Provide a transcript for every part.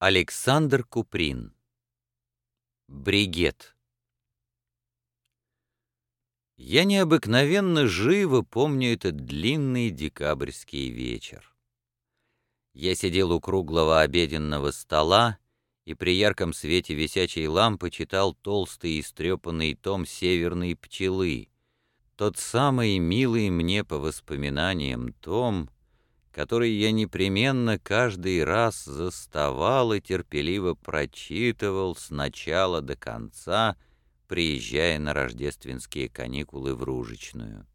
Александр Куприн. Бригет. Я необыкновенно живо помню этот длинный декабрьский вечер. Я сидел у круглого обеденного стола и при ярком свете висячей лампы читал толстый истрепанный том «Северной пчелы», тот самый милый мне по воспоминаниям том, который я непременно каждый раз заставал и терпеливо прочитывал с начала до конца, приезжая на рождественские каникулы в Ружичную.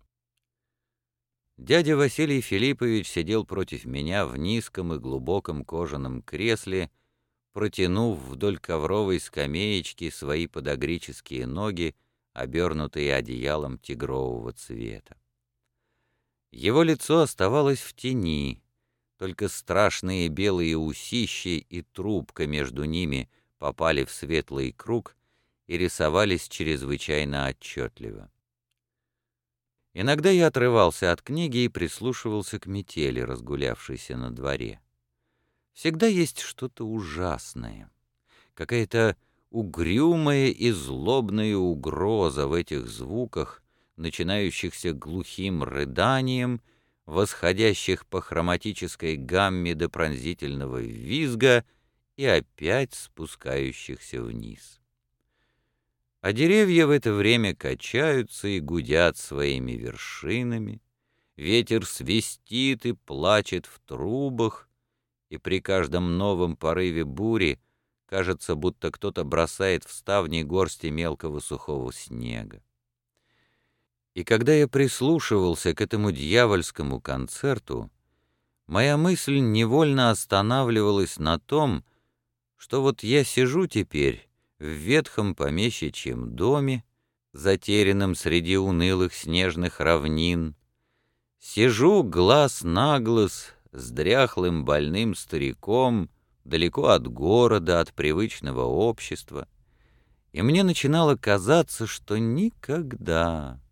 Дядя Василий Филиппович сидел против меня в низком и глубоком кожаном кресле, протянув вдоль ковровой скамеечки свои подагрические ноги, обернутые одеялом тигрового цвета. Его лицо оставалось в тени, только страшные белые усищи и трубка между ними попали в светлый круг и рисовались чрезвычайно отчетливо. Иногда я отрывался от книги и прислушивался к метели, разгулявшейся на дворе. Всегда есть что-то ужасное, какая-то угрюмая и злобная угроза в этих звуках, начинающихся глухим рыданием, восходящих по хроматической гамме до пронзительного визга и опять спускающихся вниз. А деревья в это время качаются и гудят своими вершинами, ветер свистит и плачет в трубах, и при каждом новом порыве бури кажется, будто кто-то бросает в ставни горсти мелкого сухого снега. И когда я прислушивался к этому дьявольскому концерту, моя мысль невольно останавливалась на том, что вот я сижу теперь в ветхом помещичьем доме, затерянном среди унылых снежных равнин, сижу глаз на глаз с дряхлым больным стариком, далеко от города, от привычного общества, и мне начинало казаться, что никогда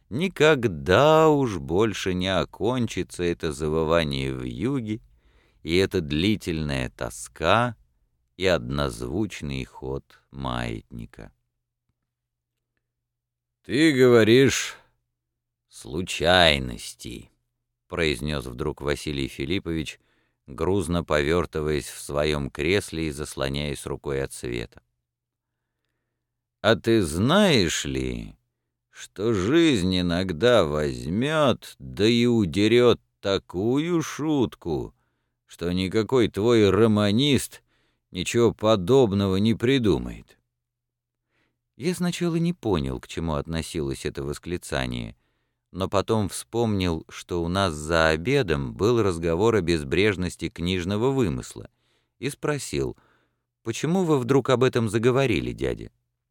уж больше не окончится это завывание вьюги и эта длительная тоска и однозвучный ход маятника. «Ты говоришь случайности», — произнес вдруг Василий Филиппович, грузно повертываясь в своем кресле и заслоняясь рукой от света. «А ты знаешь ли, что жизнь иногда возьмет, да и удерет такую шутку, что никакой твой романист ничего подобного не придумает?» Я сначала не понял, к чему относилось это восклицание, но потом вспомнил, что у нас за обедом был разговор о безбрежности книжного вымысла, и спросил: «Почему вы вдруг об этом заговорили, дядя?»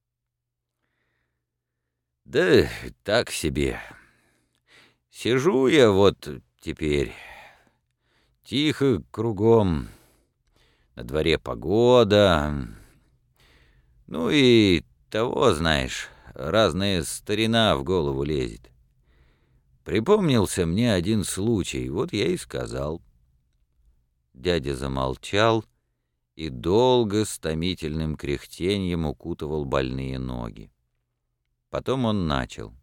«Да так себе. Сижу я вот теперь. Тихо кругом. На дворе погода. Ну и того, знаешь, разная старина в голову лезет. Припомнился мне один случай, вот я и сказал». Дядя замолчал и долго с томительным кряхтеньем укутывал больные ноги. Потом он начал.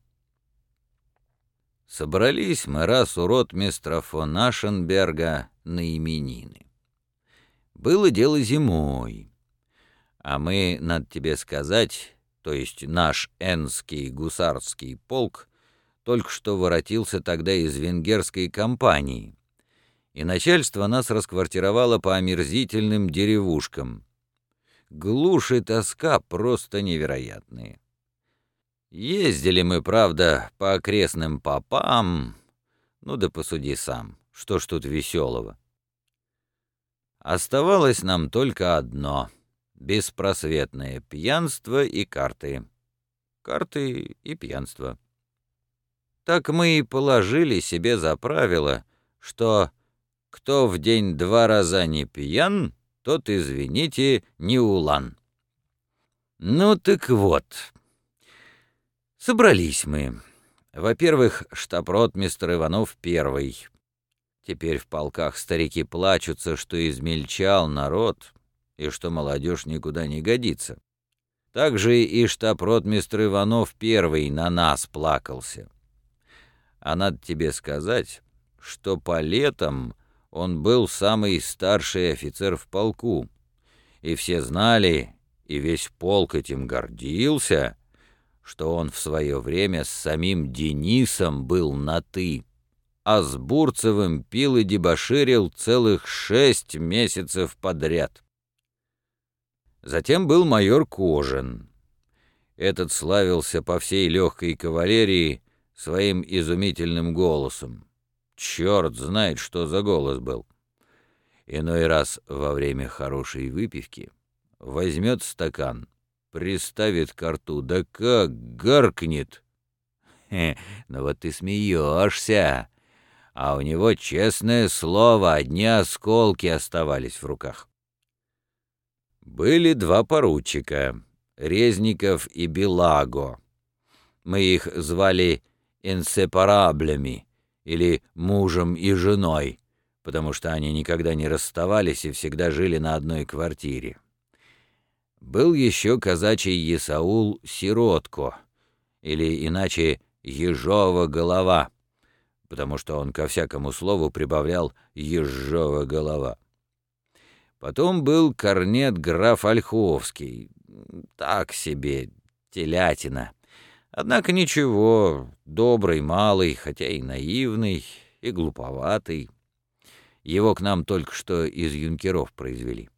«Собрались мы раз у ротмистра фон Ашенберга на именины. Было дело зимой, а мы, надо тебе сказать, то есть наш Энский гусарский полк, только что воротился тогда из венгерской кампании, и начальство нас расквартировало по омерзительным деревушкам. Глушь и тоска просто невероятные. Ездили мы, правда, по окрестным попам, ну да посуди сам, что ж тут веселого. Оставалось нам только одно — беспросветное пьянство и карты. Карты и пьянство. Так мы и положили себе за правило, что кто в день 2 раза не пьян, тот, извините, не улан. Ну так вот, собрались мы. Во-первых, штаб-ротмистр Иванов первый. Теперь в полках старики плачутся, что измельчал народ. и что молодежь никуда не годится. Также и штаб-ротмистр Иванов первый на нас плакался. А надо тебе сказать, что по летам он был самый старший офицер в полку, и все знали, и весь полк этим гордился, что он в свое время с самим Денисом был на «ты», а с Бурцевым пил и дебоширил целых 6 месяцев подряд. Затем был майор Кожин. Этот славился по всей легкой кавалерии своим изумительным голосом. Черт знает, что за голос был. Иной раз во время хорошей выпивки возьмет стакан, приставит ко рту, да как гаркнет. Ну вот ты смеешься, а у него, честное слово, одни осколки оставались в руках. Были 2 поручика, Резников и Белаго. Мы их звали инсепараблями, или мужем и женой, потому что они никогда не расставались и всегда жили на одной квартире. Был еще казачий Исаул Сиротко, или иначе Ежова голова, потому что он ко всякому слову прибавлял «Ежова голова». Потом был корнет граф Ольховский, так себе, телятина. Однако ничего, добрый, малый, хотя и наивный, и глуповатый. Его к нам только что из юнкеров произвели.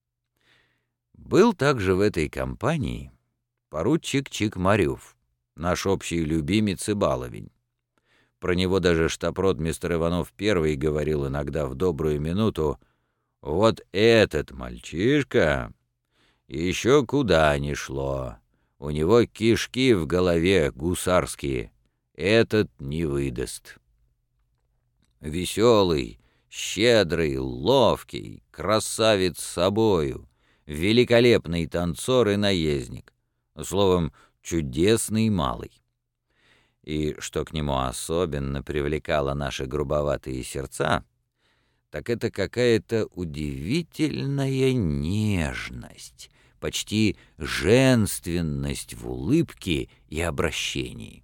Был также в этой компании поручик Чикмарев, наш общий любимец и баловень. Про него даже штаб-ротмистр Иванов первый говорил иногда в добрую минуту: «Вот этот мальчишка еще куда ни шло. У него кишки в голове гусарские. Этот не выдаст». Веселый, щедрый, ловкий, красавец собою, великолепный танцор и наездник. Словом, чудесный малый. И что к нему особенно привлекало наши грубоватые сердца, так это какая-то удивительная нежность, почти женственность в улыбке и обращении.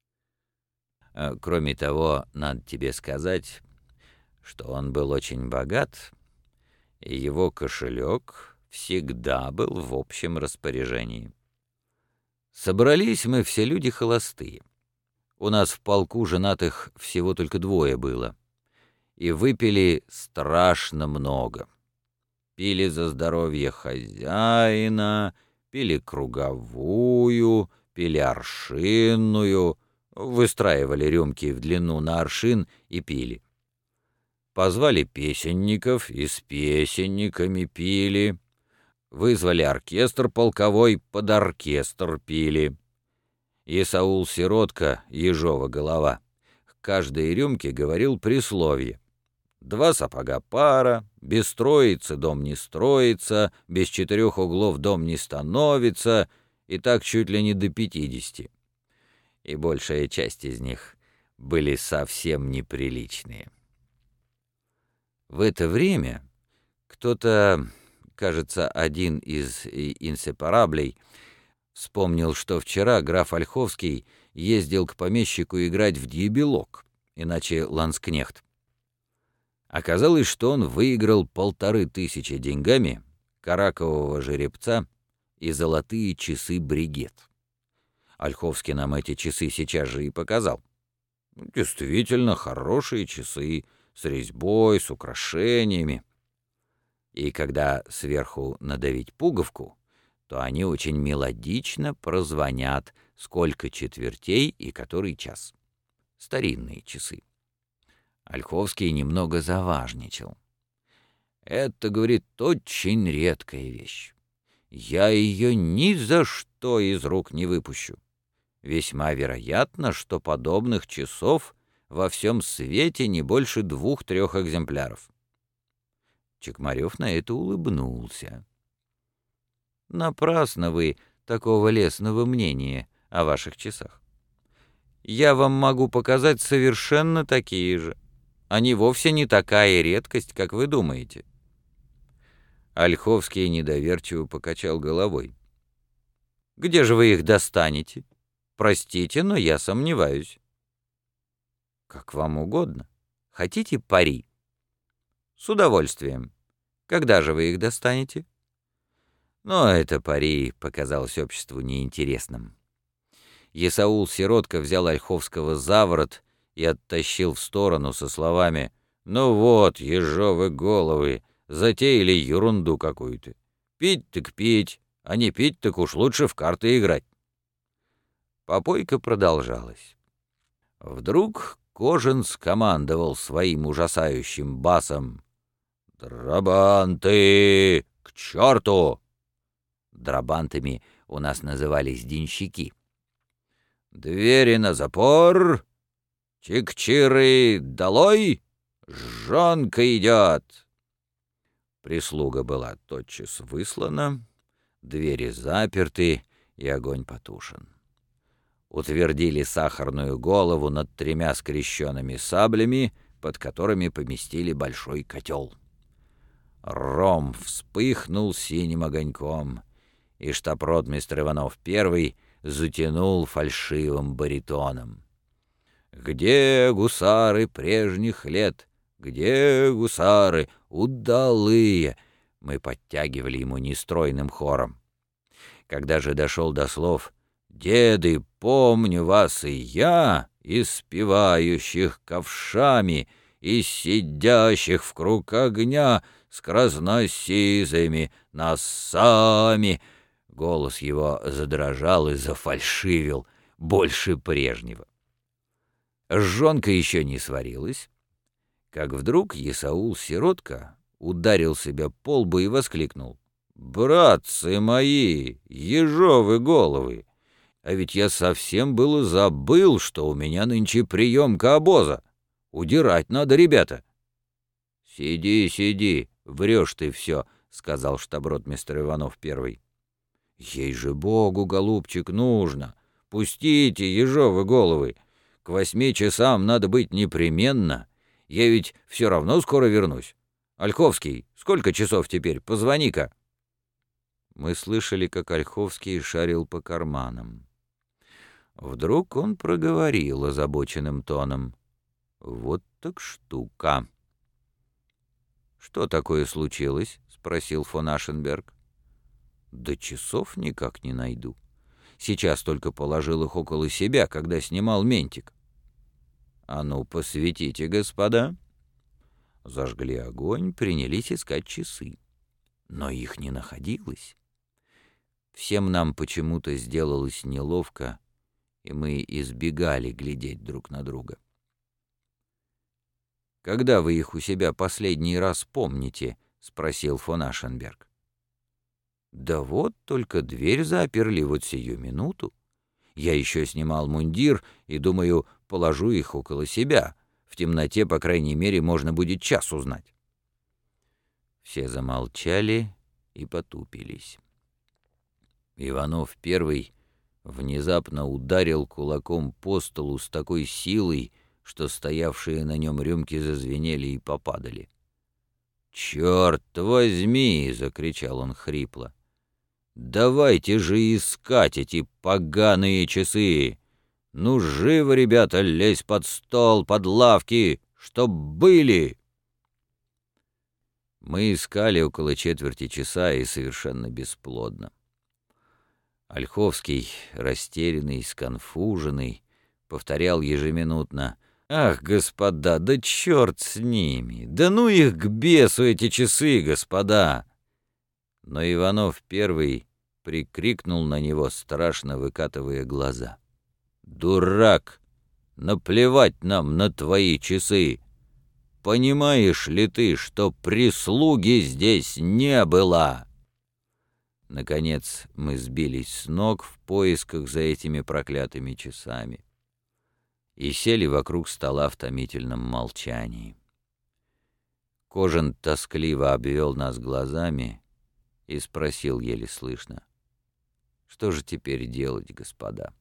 Кроме того, надо тебе сказать, что он был очень богат, и его кошелек всегда был в общем распоряжении. Собрались мы все люди холостые. У нас в полку женатых всего только 2 было. И выпили страшно много. Пили за здоровье хозяина, пили круговую, пили аршинную, выстраивали рюмки в длину на аршин и пили. Позвали песенников и с песенниками пили. Вызвали оркестр полковой, под оркестр пили. Исаул Сиротко, Ежова голова, к каждой рюмке говорил присловие: 2 сапога пара, без троицы дом не строится, без 4 углов дом не становится, и так чуть ли не до 50. И большая часть из них были совсем неприличные. В это время кто-то, кажется, один из инсепараблей, вспомнил, что вчера граф Ольховский ездил к помещику играть в дьябелок, иначе ланскнехт. Оказалось, что он выиграл 1500 деньгами, каракового жеребца и золотые часы бригет. Ольховский нам эти часы сейчас же и показал. Действительно хорошие часы, с резьбой, с украшениями. И когда сверху надавить пуговку, то они очень мелодично прозвонят, сколько четвертей и который час. Старинные часы. Ольховский немного заважничал. «Это, — говорит, — очень редкая вещь. Я ее ни за что из рук не выпущу. Весьма вероятно, что подобных часов во всем свете не больше 2-3 экземпляров». Чикмарев на это улыбнулся. «Напрасно вы такого лестного мнения о ваших часах. Я вам могу показать совершенно такие же. Они вовсе не такая редкость, как вы думаете». Ольховский недоверчиво покачал головой. «Где же вы их достанете? Простите, но я сомневаюсь». «Как вам угодно. Хотите пари?» «С удовольствием. Когда же вы их достанете?» Но это пари показалось обществу неинтересным. Есаул Сиротка взял Ольховского за ворот и оттащил в сторону со словами: «Ну вот, ежовы головы, затеяли ерунду какую-то. Пить так пить, а не пить так уж лучше в карты играть». Попойка продолжалась. Вдруг Кожин скомандовал своим ужасающим басом: «Драбанты, к черту!» Драбантами у нас назывались денщики. «Двери на запор! Чик-чиры долой! Жонка идет!» Прислуга была тотчас выслана, двери заперты и огонь потушен. Утвердили сахарную голову над 3 скрещенными саблями, под которыми поместили большой котел. Ром вспыхнул синим огоньком, и штаб-ротмистр Иванов I затянул фальшивым баритоном: «Где гусары прежних лет? Где гусары удалые?» Мы подтягивали ему нестройным хором. Когда же дошел до слов «Деды, помню вас и я, испевающих ковшами, и сидящих в круг огня с красносизыми носами», голос его задрожал и зафальшивил больше прежнего. Жонка еще не сварилась, как вдруг Есаул Сиротка ударил себя по лбу и воскликнул: «Братцы мои, ежовы головы! А ведь я совсем было забыл, что у меня нынче приемка обоза. Удирать надо, ребята». «Сиди, сиди, врешь ты все», — сказал штаб-ротмистр Иванов I. «Ей же Богу, голубчик, нужно. Пустите, ежовы головы. К 8 часам надо быть непременно. Я ведь все равно скоро вернусь. Ольховский, сколько часов теперь? Позвони-ка». Мы слышали, как Ольховский шарил по карманам. Вдруг он проговорил озабоченным тоном: «Вот так штука». «Что такое случилось?» — спросил фон Ашенберг. «Да часов никак не найду. Сейчас только положил их около себя, когда снимал ментик». «А ну, посветите, господа». Зажгли огонь, принялись искать часы. Но их не находилось. Всем нам почему-то сделалось неловко, и мы избегали глядеть друг на друга. «Когда вы их у себя последний раз помните?» — спросил фон Ашенберг. «Да вот только дверь заперли вот сию минуту. Я еще снимал мундир и, думаю, положу их около себя. В темноте, по крайней мере, можно будет час узнать». Все замолчали и потупились. Иванов I внезапно ударил кулаком по столу с такой силой, что стоявшие на нем рюмки зазвенели и попадали. «Черт возьми!» — закричал он хрипло. «Давайте же искать эти поганые часы! Ну, живо, ребята, лезь под стол, под лавки, чтоб были!» Мы искали около четверти часа и совершенно бесплодно. Ольховский, растерянный, сконфуженный, повторял ежеминутно: «Ах, господа, да черт с ними! Да ну их к бесу, эти часы, господа!» Но Иванов I прикрикнул на него, страшно выкатывая глаза: «Дурак! Наплевать нам на твои часы! Понимаешь ли ты, что прислуги здесь не было?» Наконец мы сбились с ног в поисках за этими проклятыми часами и сели вокруг стола в томительном молчании. Кожин тоскливо обвел нас глазами и спросил еле слышно: «Что же теперь делать, господа?»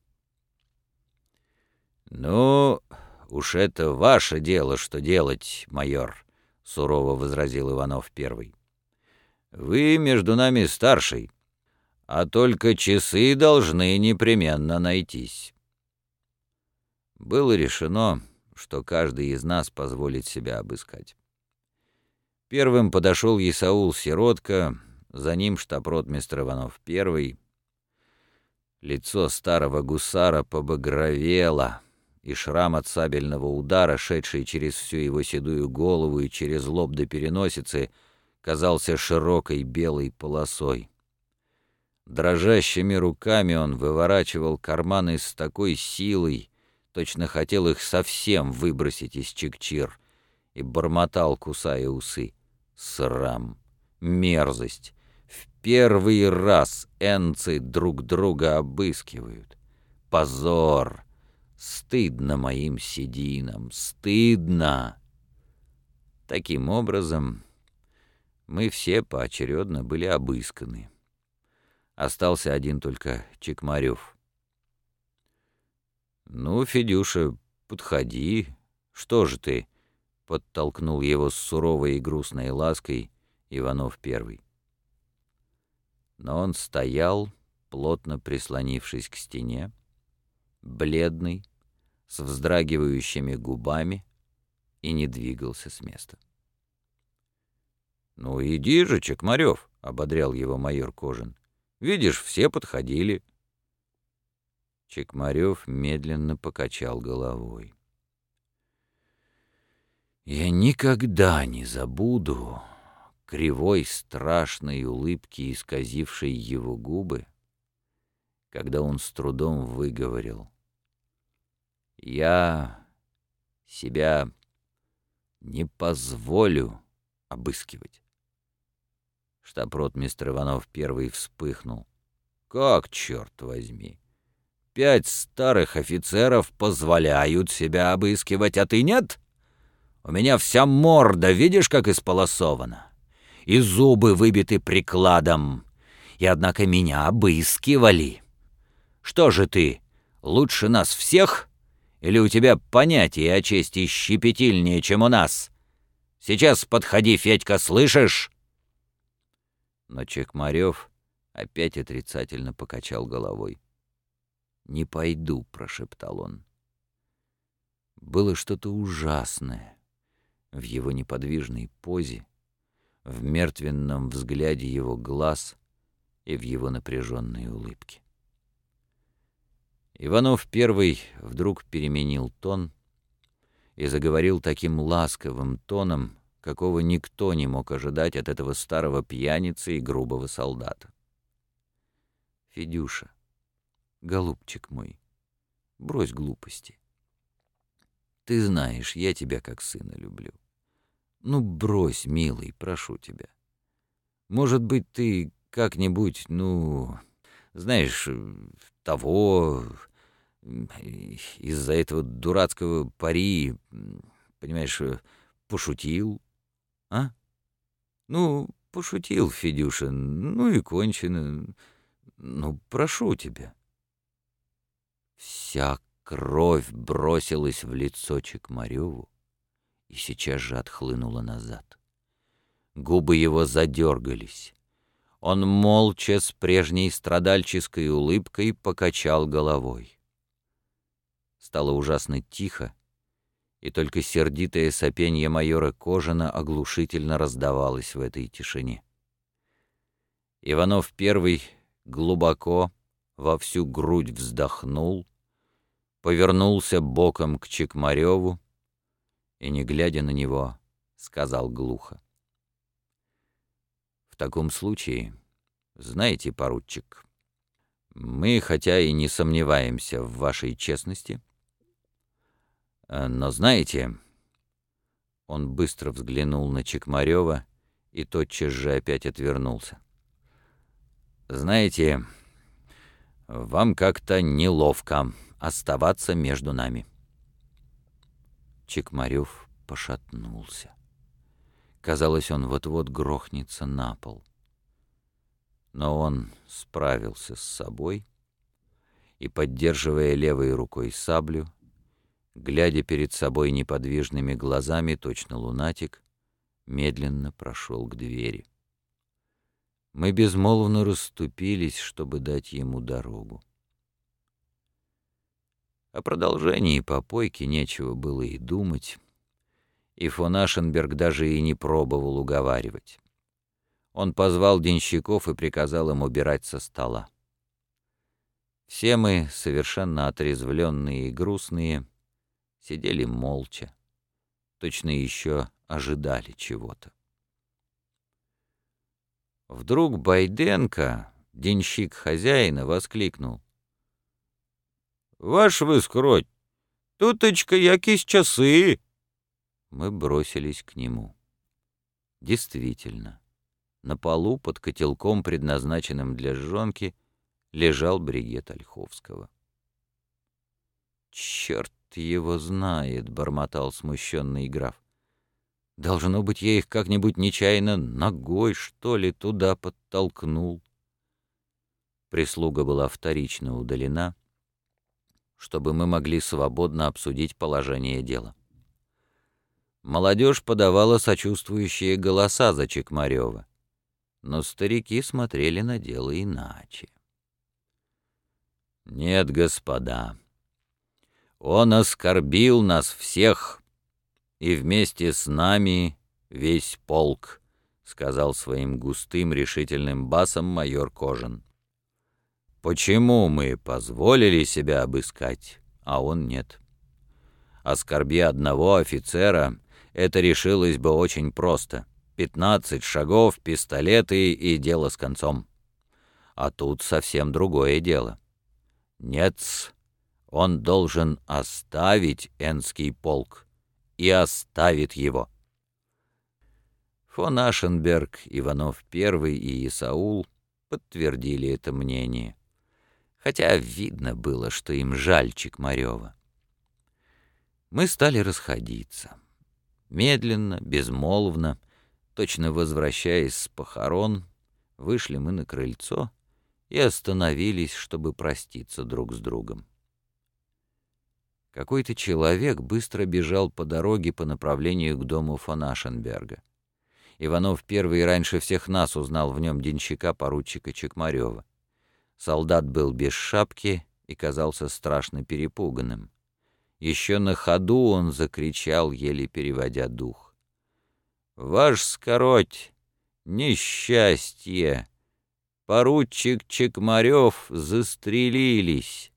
«Ну, уж это ваше дело, что делать, майор», — сурово возразил Иванов I. Вы между нами старший, а только часы должны непременно найтись». Было решено, что каждый из нас позволит себя обыскать. Первым подошел Исаул Сиротка, за ним штаб-ротмистр Иванов I. Лицо старого гусара побагровело, и шрам от сабельного удара, шедший через всю его седую голову и через лоб до переносицы, казался широкой белой полосой. Дрожащими руками он выворачивал карманы с такой силой, точно хотел их совсем выбросить из чекчир, и бормотал, кусая усы: «Срам! Мерзость! В первый раз энцы друг друга обыскивают! Позор! Стыдно моим сединам! Стыдно!» Таким образом, мы все поочередно были обысканы. Остался один только Чекмарев. «Ну, Федюша, подходи. Что же ты?» — подтолкнул его с суровой и грустной лаской Иванов I. Но он стоял, плотно прислонившись к стене, бледный, с вздрагивающими губами, и не двигался с места. «Ну, иди же, Чекмарев», — ободрял его майор Кожин. «Видишь, все подходили». Чекмарев медленно покачал головой. «Я никогда не забуду кривой страшной улыбки, исказившей его губы, когда он с трудом выговорил: «Я себя не позволю обыскивать». Штаб-ротмистр Иванов I вспыхнул. «Как, черт возьми? 5 старых офицеров позволяют себя обыскивать, а ты нет? У меня вся морда, видишь, как исполосована, и зубы выбиты прикладом, и однако меня обыскивали. Что же ты, лучше нас всех? Или у тебя понятие о чести щепетильнее, чем у нас? Сейчас подходи, Федька, слышишь?» Но Чекмарев опять отрицательно покачал головой. «Не пойду», — прошептал он. Было что-то ужасное в его неподвижной позе, в мертвенном взгляде его глаз и в его напряженной улыбке. Иванов I вдруг переменил тон и заговорил таким ласковым тоном, какого никто не мог ожидать от этого старого пьяницы и грубого солдата. «Федюша, голубчик мой, брось глупости. Ты знаешь, я тебя как сына люблю. Ну, брось, милый, прошу тебя. Может быть, ты как-нибудь, ну, знаешь, того, из-за этого дурацкого пари, понимаешь, пошутил, а? Ну, пошутил, Федюша, ну и кончено. Ну, прошу тебя». Вся кровь бросилась в лицо Чекмареву и сейчас же отхлынула назад. Губы его задергались. Он молча, с прежней страдальческой улыбкой, покачал головой. Стало ужасно тихо, и только сердитое сопенье майора Кожина оглушительно раздавалось в этой тишине. Иванов I глубоко, во всю грудь вздохнул, повернулся боком к Чекмареву и, не глядя на него, сказал глухо: «В таком случае, знаете, поручик, мы, хотя и не сомневаемся в вашей честности, но знаете...» Он быстро взглянул на Чекмарева и тотчас же опять отвернулся. «Знаете, вам как-то неловко оставаться между нами». Чекмарев пошатнулся. Казалось, он вот-вот грохнется на пол. Но он справился с собой и, поддерживая левой рукой саблю, глядя перед собой неподвижными глазами, точно лунатик, медленно прошел к двери. Мы безмолвно расступились, чтобы дать ему дорогу. О продолжении попойки нечего было и думать, и фон Ашенберг даже и не пробовал уговаривать. Он позвал денщиков и приказал им убирать со стола. Все мы, совершенно отрезвленные и грустные, сидели молча, точно еще ожидали чего-то. Вдруг Байденко, денщик хозяина, воскликнул: «Ваш выскроть, туточка якись часы!» Мы бросились к нему. Действительно, на полу под котелком, предназначенным для жжёнки, лежал бригет Ольховского. «Черт его знает», — бормотал смущенный граф. «Должно быть, я их как-нибудь нечаянно ногой, что ли, туда подтолкнул». Прислуга была вторично удалена, чтобы мы могли свободно обсудить положение дела. Молодежь подавала сочувствующие голоса за Чекмарёва, но старики смотрели на дело иначе. «Нет, господа, он оскорбил нас всех, и вместе с нами весь полк», — сказал своим густым решительным басом майор Кожин. «Почему мы позволили себя обыскать, а он нет? Оскорби одного офицера, это решилось бы очень просто. 15 шагов, пистолеты и дело с концом. А тут совсем другое дело. Нет, он должен оставить Энский полк, и оставит его». Фон Ашенберг, Иванов I и Исаул подтвердили это мнение, хотя видно было, что им жаль Чекмарёва. Мы стали расходиться. Медленно, безмолвно, точно возвращаясь с похорон, вышли мы на крыльцо и остановились, чтобы проститься друг с другом. Какой-то человек быстро бежал по дороге по направлению к дому фон Ашенберга. Иванов I раньше всех нас узнал в нем денщика поручика Чекмарёва. Солдат был без шапки и казался страшно перепуганным. Еще на ходу он закричал, еле переводя дух: «Ваш скороть, несчастье! Поручик Чекмарёв застрелились!»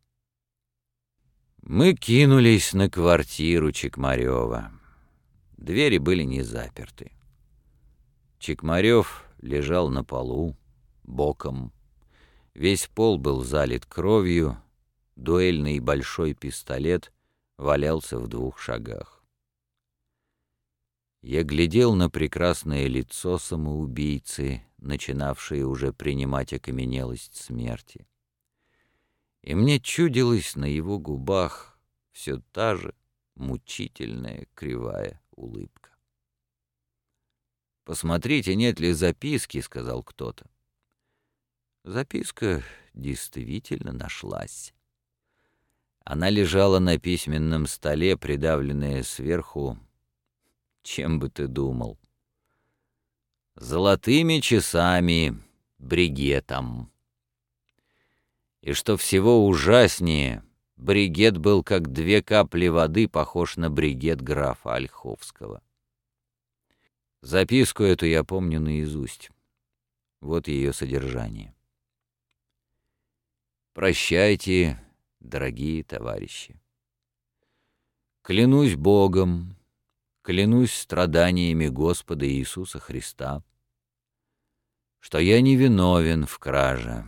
Мы кинулись на квартиру Чекмарёва. Двери были не заперты. Чекмарёв лежал на полу, боком. Весь пол был залит кровью, дуэльный большой пистолет валялся в 2 шагах. Я глядел на прекрасное лицо самоубийцы, начинавшее уже принимать окаменелость смерти. И мне чудилась на его губах все та же мучительная кривая улыбка. «Посмотрите, нет ли записки», — сказал кто-то. Записка действительно нашлась. Она лежала на письменном столе, придавленная сверху, чем бы ты думал, золотыми часами, бригетом. И что всего ужаснее, бригет был как 2 капли воды похож на бригет графа Ольховского. Записку эту я помню наизусть. Вот ее содержание. «Прощайте, дорогие товарищи. Клянусь Богом, клянусь страданиями Господа Иисуса Христа, что я не виновен в краже.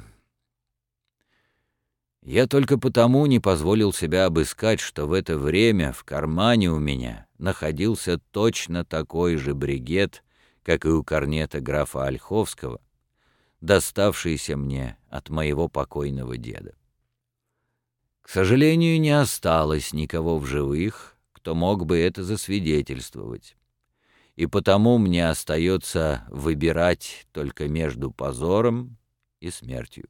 Я только потому не позволил себя обыскать, что в это время в кармане у меня находился точно такой же бригет, как и у корнета графа Ольховского, доставшийся мне от моего покойного деда. К сожалению, не осталось никого в живых, кто мог бы это засвидетельствовать, и потому мне остается выбирать только между позором и смертью.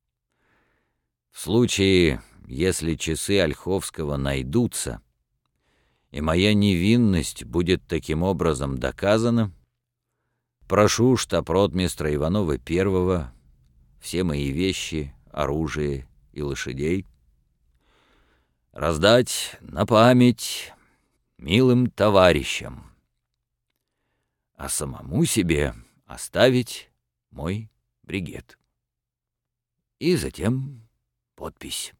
В случае, если часы Ольховского найдутся, и моя невинность будет таким образом доказана, прошу штаб-ротмистра Иванова Первого все мои вещи, оружие и лошадей раздать на память милым товарищам, а самому себе оставить мой бригет. И затем подпись.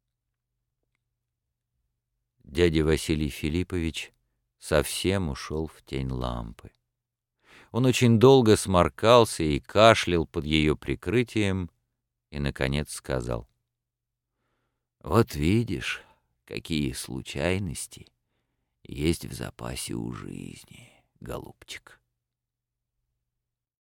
Дядя Василий Филиппович совсем ушел в тень лампы. Он очень долго сморкался и кашлял под ее прикрытием и, наконец, сказал: «Вот видишь, какие случайности есть в запасе у жизни, голубчик».